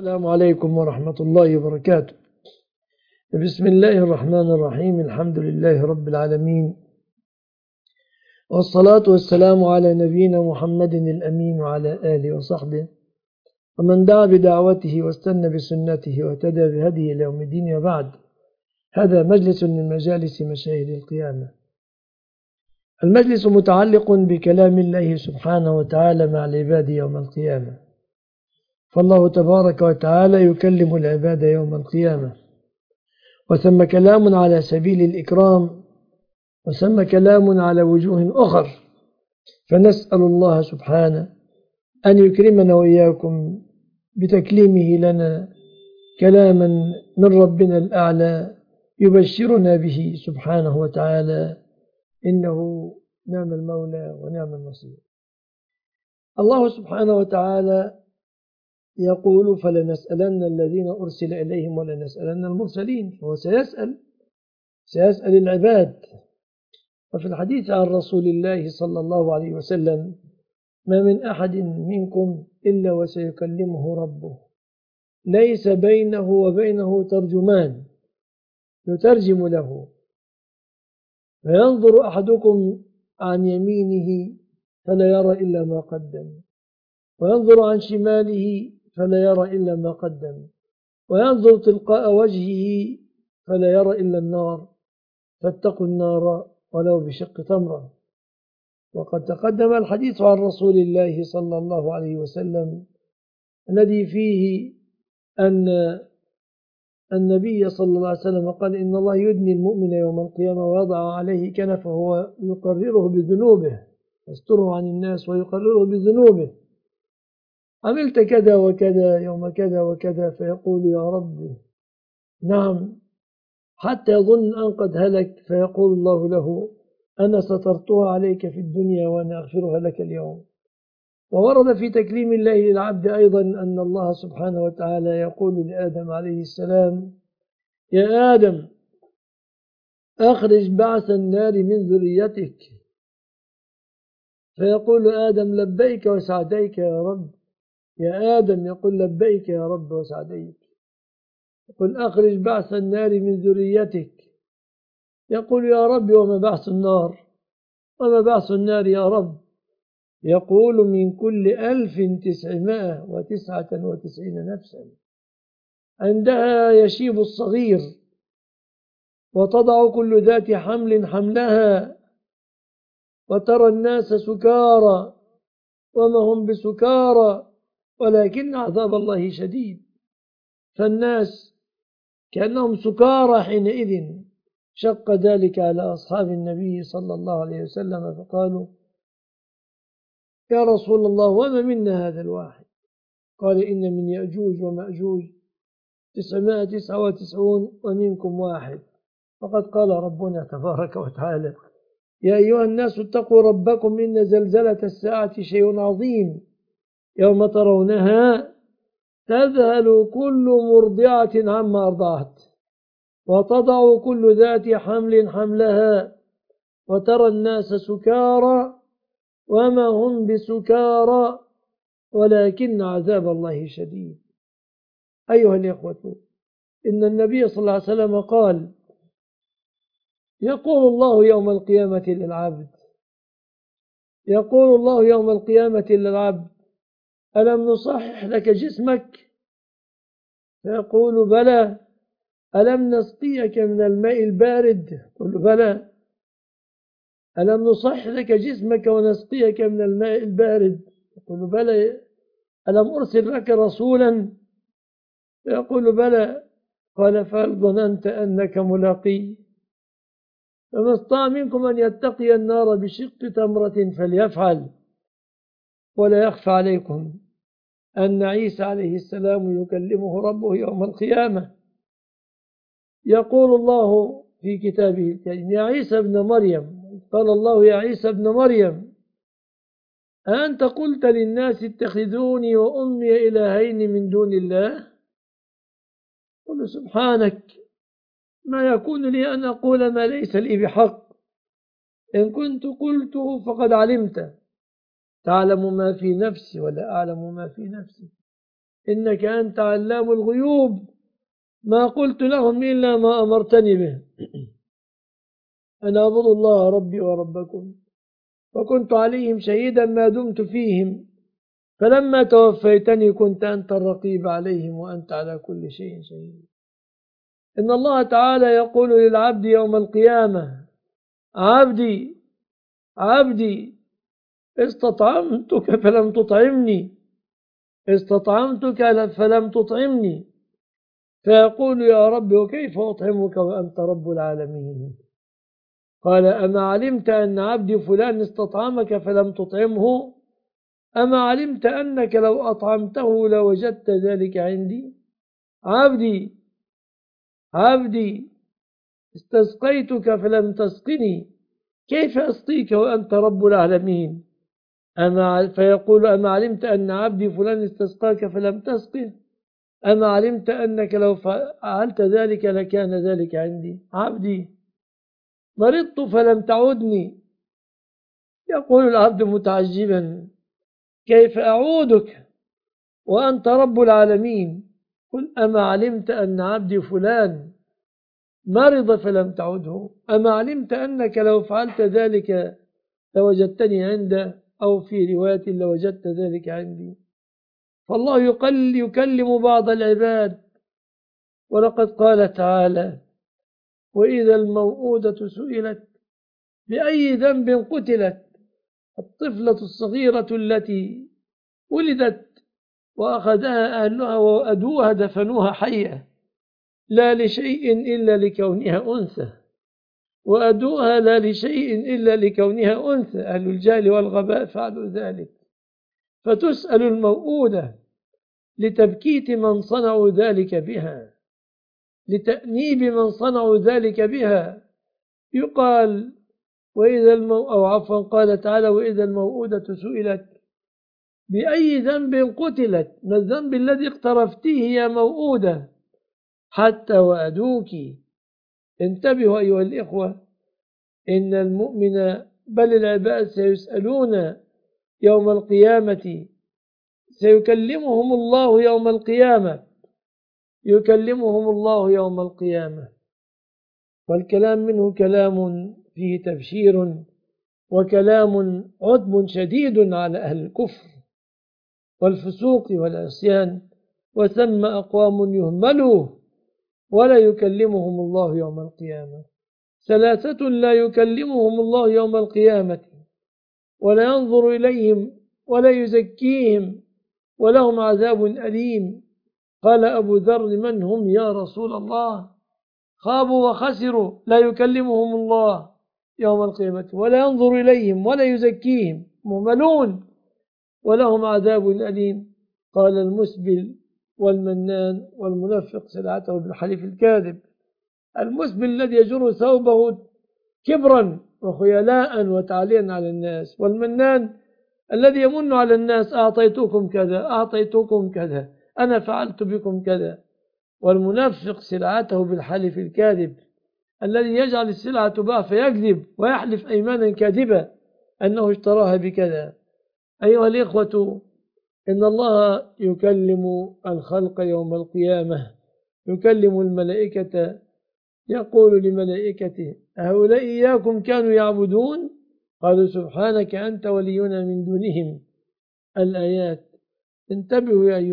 السلام عليكم ورحمة الله وبركاته. بسم الله الرحمن الرحيم. الحمد لله رب العالمين، والصلاة والسلام على نبينا محمد الأمين وعلى آله وصحبه ومن دعا بدعوته واستنى بسنته واهتدى بهديه إلى يوم الدين. وبعد، هذا مجلس من مجالس مشاهد القيامة. المجلس متعلق بكلام الله سبحانه وتعالى مع العباد يوم القيامة، فالله تبارك وتعالى يكلم العباد يوم القيامة، وثم كلام على سبيل الإكرام، وثم كلام على وجوه أخر. فنسأل الله سبحانه أن يكرمنا وإياكم بتكليمه لنا كلاما من ربنا الأعلى يبشرنا به سبحانه وتعالى، إنه نعم المولى ونعم النصير. الله سبحانه وتعالى يقول: فلنسألن الذين أرسل إليهم ولنسألن المرسلين. فهو سيسأل العباد. وفي الحديث عن رسول الله صلى الله عليه وسلم: ما من أحد منكم إلا وسيكلمه ربه، ليس بينه وبينه ترجمان يترجم له، فينظر أحدكم عن يمينه فلا يرى إلا ما قدم، وينظر عن شماله فلا يرى إلا ما قدم، وينظر تلقاء وجهه فلا يرى إلا النار، فاتقوا النار ولو بشق تمرة. وقد تقدم الحديث عن رسول الله صلى الله عليه وسلم الذي فيه أن النبي صلى الله عليه وسلم قال: إن الله يدني المؤمن يوم القيامة ويضع عليه كنفه ويقرره بذنوبه، يستره عن الناس ويقرره بذنوبه: عملت كذا وكذا يوم كذا وكذا، فيقول: يا رب نعم، حتى يظن أن قد هلك، فيقول الله له: أنا سترتها عليك في الدنيا وأنا أغفرها لك اليوم. وورد في تكليم الله للعبد أيضا أن الله سبحانه وتعالى يقول لآدم عليه السلام: يا آدم، أخرج بعث النار من ذريتك. فيقول آدم: لبيك وسعديك يا رب. يا آدم يقول: لبيك يا رب وسعديك. يقول: أخرج بعث النار من ذريتك. يقول: يا رب وما بعث النار؟ وما بعث النار يا رب؟ يقول: من كل 1999 نفسا. عندها يشيب الصغير، وتضع كل ذات حمل حملها، وترى الناس سكارى وما هم بسكارى ولكن عذاب الله شديد. فالناس كأنهم سكارى حينئذ. شق ذلك على أصحاب النبي صلى الله عليه وسلم، فقالوا: يا رسول الله، وما منا هذا الواحد؟ قال: إن من يأجوج ومأجوج 999 ومنكم واحد. فقد قال ربنا تبارك وتعالى: يا أيها الناس اتقوا ربكم، إن زلزلة الساعة شيء عظيم، يوم ترونها تذهل كل مرضعة عما أرضعت، وتضع كل ذات حمل حملها، وترى الناس سكارى وما هم بسكارى ولكن عذاب الله شديد. أيها الإخوة، إن النبي صلى الله عليه وسلم قال: يقول الله يوم القيامة للعبد، يقول الله يوم القيامة للعبد: ألم نصحح لك جسمك؟ فيقول: بلى. ألم نسقيك من الماء البارد؟ يقول: بلى. ألم نصحح لك جسمك ونسقيك من الماء البارد؟ يقول: بلى. ألم أرسل لك رسولا؟ يقول: بلى. قال: فهل ظننت أنك ملاقي؟ فما استطاع منكم أن يتقي النار بشق تمرة فليفعل. ولا يخفى عليكم أن عيسى عليه السلام يكلمه ربه يوم القيامة. يقول الله في كتابه الكريم: يا عيسى ابن مريم، قال الله: يا عيسى ابن مريم، أنت قلت للناس اتخذوني وأمي إلهين من دون الله؟ قل: سبحانك، ما يكون لي أن أقول ما ليس لي بحق، إن كنت قلته فقد علمت، تعلم ما في نفسي ولا أعلم ما في نفسي. إنك أنت علام الغيوب، ما قلت لهم إلا ما أمرتني به أن أعبدوا الله ربي وربكم، وكنت عليهم شهيدا ما دمت فيهم، فلما توفيتني كنت أنت الرقيب عليهم وأنت على كل شيء شهيد. إن الله تعالى يقول للعبد يوم القيامة: عبدي عبدي استطعمتك فلم تطعمني، استطعمتك فلم تطعمني، فيقول: يا رب وكيف أطعمك وأنت رب العالمين؟ قال: أما علمت أن عبدي فلان استطعمك فلم تطعمه؟ أما علمت أنك لو أطعمته لوجدت ذلك عندي؟ عبدي عبدي استسقيتك فلم تسقني، كيف أسقيك وأنت رب العالمين؟ فيقول: أما علمت أن عبدي فلان استسقاك فلم تسقه؟ أما علمت أنك لو فعلت ذلك لكان ذلك عندي؟ عبدي مرضت فلم تعودني. يقول العبد متعجبا: كيف أعودك وأنت رب العالمين؟ قل: أما علمت أن عبدي فلان مرض فلم تعده؟ أما علمت أنك لو فعلت ذلك لوجدتني عنده، أو في رواية لوجدت ذلك عندي؟ فالله يكلم بعض العباد، ولقد قال تعالى: وإذا الموءودة سئلت بأي ذنب قتلت، الطفلة الصغيرة التي ولدت وأخذها أهلها وأدوها دفنوها حية لا لشيء إلا لكونها أنثى، وأدوها لا لشيء إلا لكونها أنثى، أهل الجهل والغباء فعلوا ذلك، فتسأل الموءودة لتبكيت من صنعوا ذلك بها، لتأنيب من صنعوا ذلك بها. يقال: أو عفوا قال تعالى: وإذا الموءودة سئلت بأي ذنب قتلت، ما الذنب الذي اقترفتيه يا موءودة حتى وأدوك؟ انتبهوا أيها الإخوة، إن المؤمن بل العباد سيسألون يوم القيامة، سيكلمهم الله يوم القيامة، يكلمهم الله يوم القيامة، والكلام منه كلام فيه تبشير، وكلام عتب شديد على أهل الكفر والفسوق والعصيان، وثم أقوام يهملوا ولا يكلمهم الله يوم القيامة. ثلاثة لا يكلمهم الله يوم القيامة ولا ينظر إليهم ولا يزكيهم ولهم عذاب أليم. قال أبو ذر: من هم يا رسول الله؟ خابوا وخسروا، لا يكلمهم الله يوم القيامة ولا ينظر إليهم ولا يزكيهم، مهملون ولهم عذاب أليم. قال: المسبل والمنان والمنفق سلعته بالحليف الكاذب. المسبل الذي يجر ثوبه كبرا وخيلاء وتعليا على الناس، والمنان الذي يمن على الناس: أعطيتكم كذا، أعطيتكم كذا، أنا فعلت بكم كذا. والمنفق سلعته بالحلف الكاذب، الذي يجعل السلعة تباع فيكذب ويحلف أيمانا كاذبة أنه اشتراها بكذا. أيها الإخوة، إن الله يكلم الخلق يوم القيامة، يكلم الملائكة، يقول لملائكته: أهؤلاء إياكم كانوا يعبدون؟ قالوا: سبحانك أنت ولينا من دونهم. الآيات. انتبهوا يا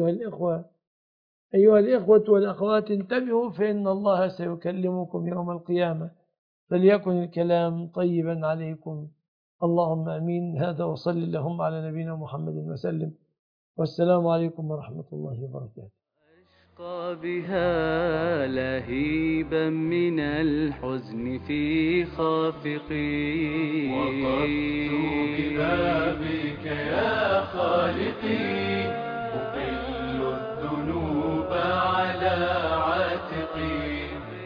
أيها الإخوة والأخوات، انتبهوا، فإن الله سيكلمكم يوم القيامة، فليكن الكلام طيبا عليكم. اللهم أمين. هذا وصل اللهم على نبينا محمد وسلم، والسلام عليكم ورحمة الله وبركاته. أشقى بها لهيبا من الحزن في خافقي، وقفت ببابك يا خالقي، أقل الذنوب على عاتقي،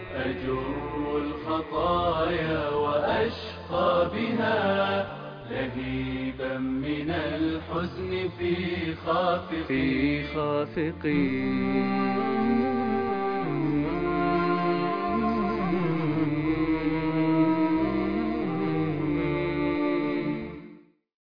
أجر الخطايا وأشقى بها لهيبا من الحزن في خافقي.